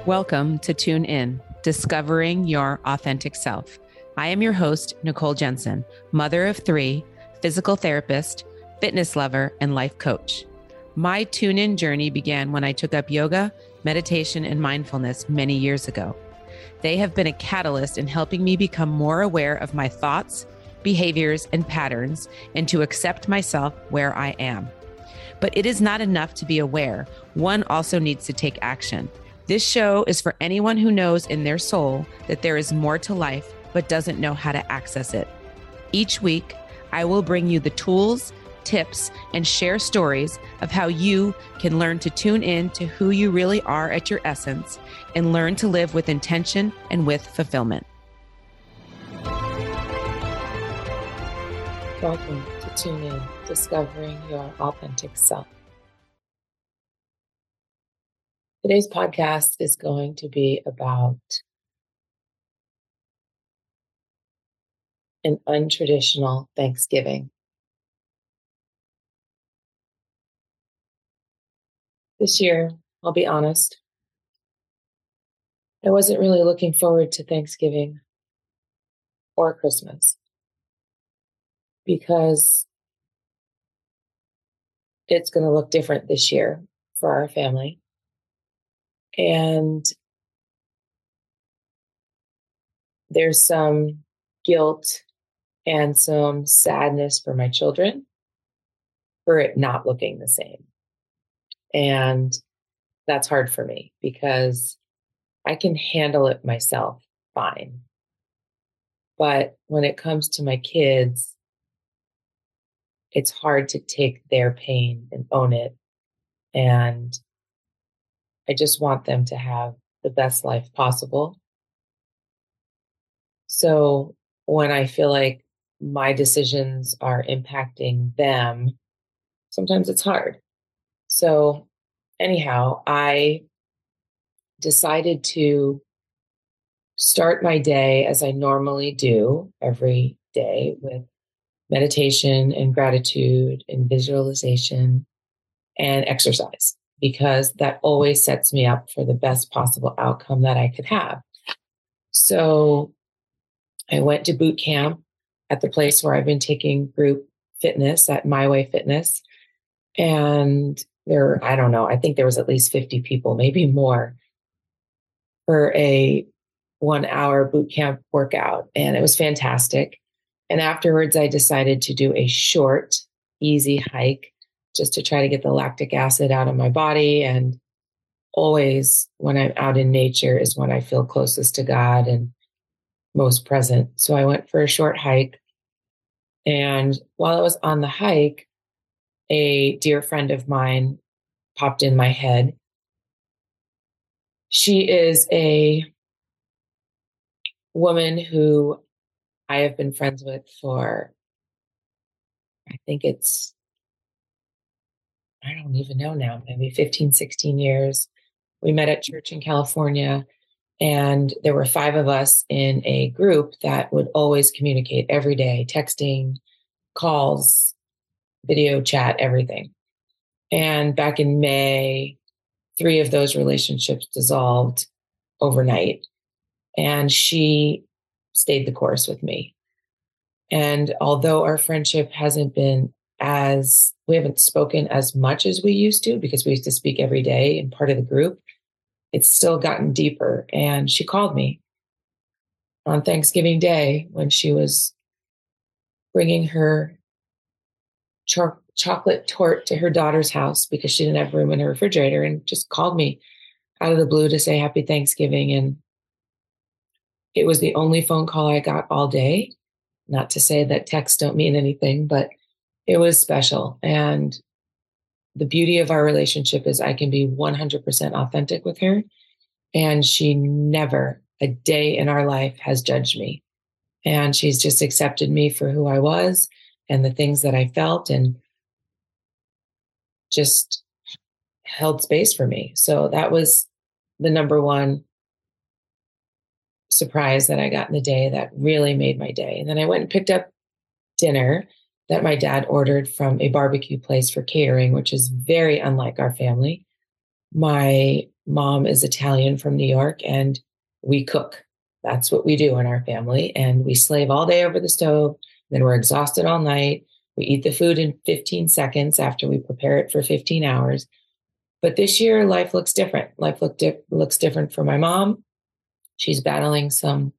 Welcome to Tune In, Discovering Your Authentic Self. I am your host, Nicole Jensen, mother of three, physical therapist, fitness lover, and life coach. My Tune In journey began when I took up yoga, meditation, and mindfulness many years ago. They have been a catalyst in helping me become more aware of my thoughts, behaviors, and patterns, and to accept myself where I am. But it is not enough to be aware. One also needs to take action. This show is for anyone who knows in their soul that there is more to life, but doesn't know how to access it. Each week, I will bring you the tools, tips, and share stories of how you can learn to tune in to who you really are at your essence and learn to live with intention and with fulfillment. Welcome to Tune In, Discovering Your Authentic Self. Today's podcast is going to be about an untraditional Thanksgiving. This year, I'll be honest, I wasn't really looking forward to Thanksgiving or Christmas because it's going to look different this year for our family. And there's some guilt and some sadness for my children for it not looking the same. And that's hard for me because I can handle it myself fine. But when it comes to my kids, it's hard to take their pain and own it. And I just want them to have the best life possible. So when I feel like my decisions are impacting them, sometimes it's hard. So anyhow, I decided to start my day as I normally do every day with meditation and gratitude and visualization and exercise, because that always sets me up for the best possible outcome that I could have. So I went to boot camp at the place where I've been taking group fitness at My Way Fitness. And I think there was at least 50 people, maybe more, for a 1-hour boot camp workout. And it was fantastic. And afterwards, I decided to do a short, easy hike just to try to get the lactic acid out of my body. And always when I'm out in nature is when I feel closest to God and most present. So I went for a short hike. And while I was on the hike, a dear friend of mine popped in my head. She is a woman who I have been friends with for, I don't even know now, maybe 15, 16 years. We met at church in California, and there were 5 of us in a group that would always communicate every day, texting, calls, video chat, everything. And back in May, 3 of those relationships dissolved overnight. And she stayed the course with me. And although our friendship we haven't spoken as much as we used to, because we used to speak every day and part of the group, it's still gotten deeper. And she called me on Thanksgiving Day when she was bringing her chocolate torte to her daughter's house because she didn't have room in her refrigerator, and just called me out of the blue to say happy Thanksgiving. And it was the only phone call I got all day. Not to say that texts don't mean anything, but it was special. And the beauty of our relationship is I can be 100% authentic with her. And she never a day in our life has judged me. And she's just accepted me for who I was and the things that I felt, and just held space for me. So that was the number one surprise that I got in the day that really made my day. And then I went and picked up dinner that my dad ordered from a barbecue place for catering, which is very unlike our family. My mom is Italian from New York, and we cook. That's what we do in our family. And we slave all day over the stove. Then we're exhausted all night. We eat the food in 15 seconds after we prepare it for 15 hours. But this year, life looks different. Looks different for my mom. She's battling some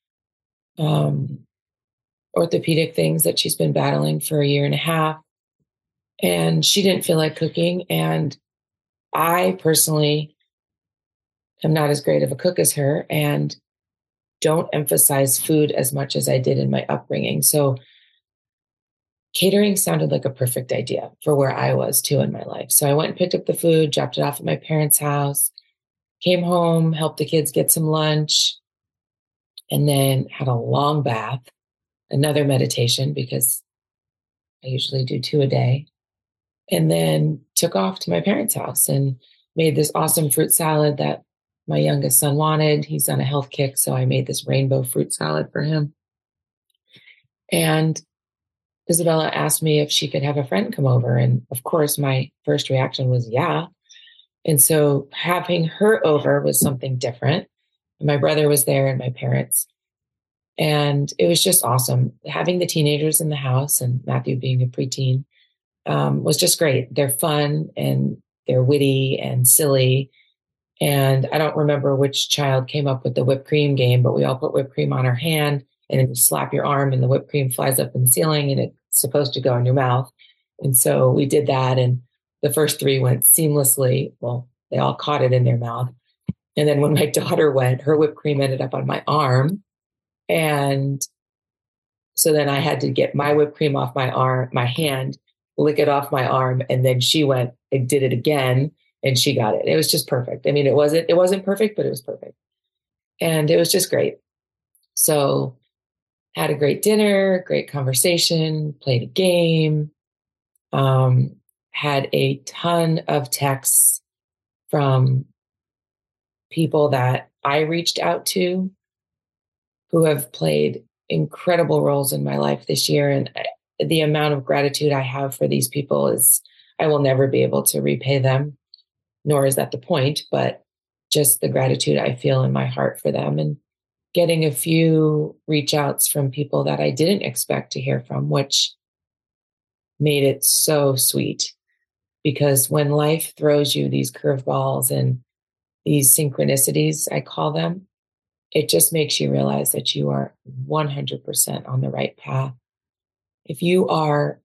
orthopedic things that she's been battling for a year and a half. And she didn't feel like cooking. And I personally am not as great of a cook as her and don't emphasize food as much as I did in my upbringing. So catering sounded like a perfect idea for where I was too in my life. So I went and picked up the food, dropped it off at my parents' house, came home, helped the kids get some lunch, and then had a long bath, another meditation because I usually do 2 a day, and then took off to my parents' house and made this awesome fruit salad that my youngest son wanted. He's on a health kick, so I made this rainbow fruit salad for him. And Isabella asked me if she could have a friend come over. And of course, my first reaction was, yeah. And so having her over was something different. My brother was there and my parents. And it was just awesome. Having the teenagers in the house and Matthew being a preteen was just great. They're fun and they're witty and silly. And I don't remember which child came up with the whipped cream game, but we all put whipped cream on our hand and then you slap your arm and the whipped cream flies up in the ceiling and it's supposed to go in your mouth. And so we did that. And the first 3 went seamlessly. Well, they all caught it in their mouth. And then when my daughter went, her whipped cream ended up on my arm. And so then I had to get my whipped cream off my arm, my hand, lick it off my arm. And then she went and did it again and she got it. It was just perfect. I mean, it wasn't perfect, but it was perfect. And it was just great. So had a great dinner, great conversation, played a game, had a ton of texts from people that I reached out to who have played incredible roles in my life this year. And the amount of gratitude I have for these people is, I will never be able to repay them, nor is that the point, but just the gratitude I feel in my heart for them. And getting a few reach outs from people that I didn't expect to hear from, which made it so sweet. Because when life throws you these curveballs and these synchronicities, I call them, it just makes you realize that you are 100% on the right path. If you are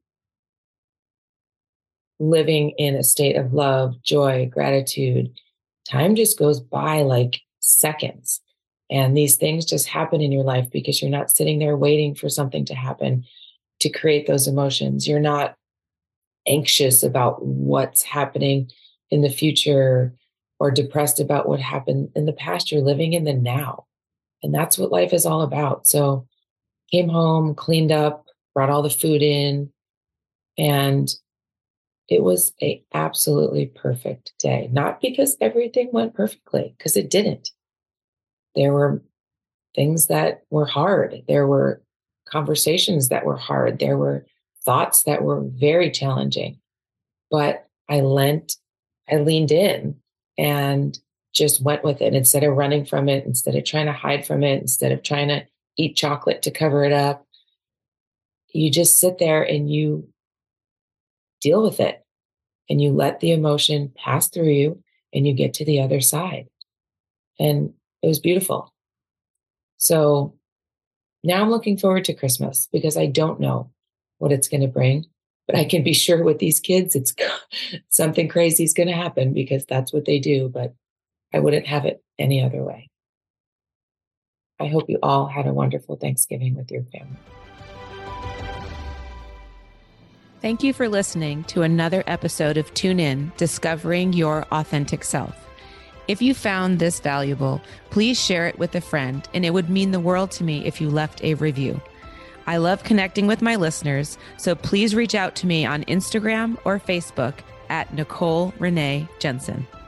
living in a state of love, joy, gratitude, time just goes by like seconds. And these things just happen in your life because you're not sitting there waiting for something to happen to create those emotions. You're not anxious about what's happening in the future or depressed about what happened in the past. You're living in the now. And that's what life is all about. So came home, cleaned up, brought all the food in, and it was an absolutely perfect day. Not because everything went perfectly, because it didn't. There were things that were hard. There were conversations that were hard. There were thoughts that were very challenging. But I leaned in and just went with it instead of running from it, instead of trying to hide from it, instead of trying to eat chocolate to cover it up. You just sit there and you deal with it and you let the emotion pass through you and you get to the other side. And it was beautiful. So now I'm looking forward to Christmas because I don't know what it's going to bring, but I can be sure with these kids, it's something crazy is going to happen because that's what they do. But I wouldn't have it any other way. I hope you all had a wonderful Thanksgiving with your family. Thank you for listening to another episode of Tune In, Discovering Your Authentic Self. If you found this valuable, please share it with a friend, and it would mean the world to me if you left a review. I love connecting with my listeners, so please reach out to me on Instagram or Facebook at Nicole Renee Jensen.